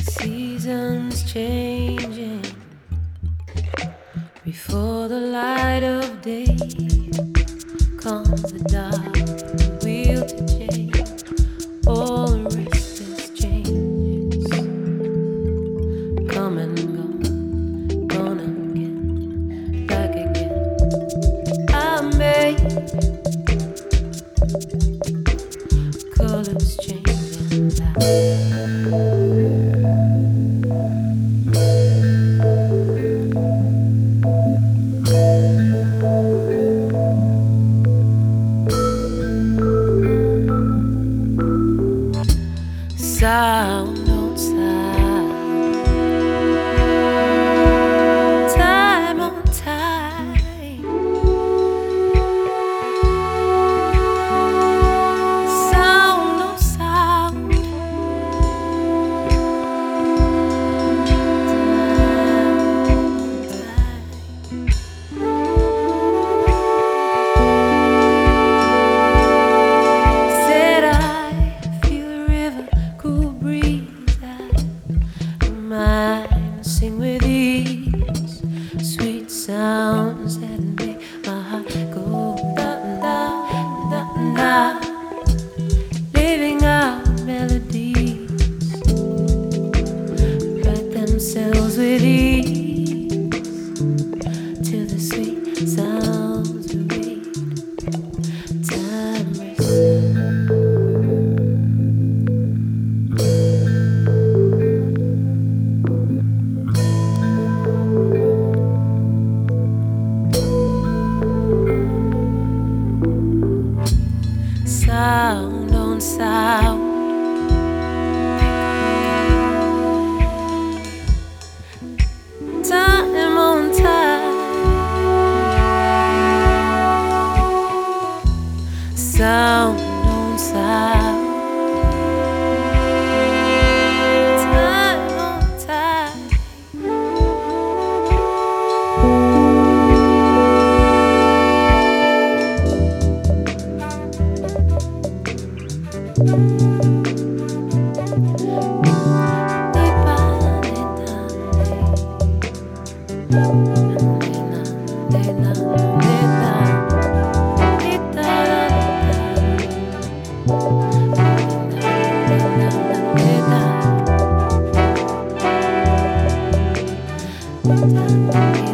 Seasons changing before the light of day comes the dark, the wheel to change, all the restless changes come and gone, gone again, back again. I made colors changing back. Sound on sound, time on time, sound on sound, said I feel a river, cool breeze at mine, sing with ease, sweet sounds that make my heart go da da da da, living out melodies, write themselves with ease till the sweet sounds read timeless. Sound on sound, time on time, sound on sound, time on time. Da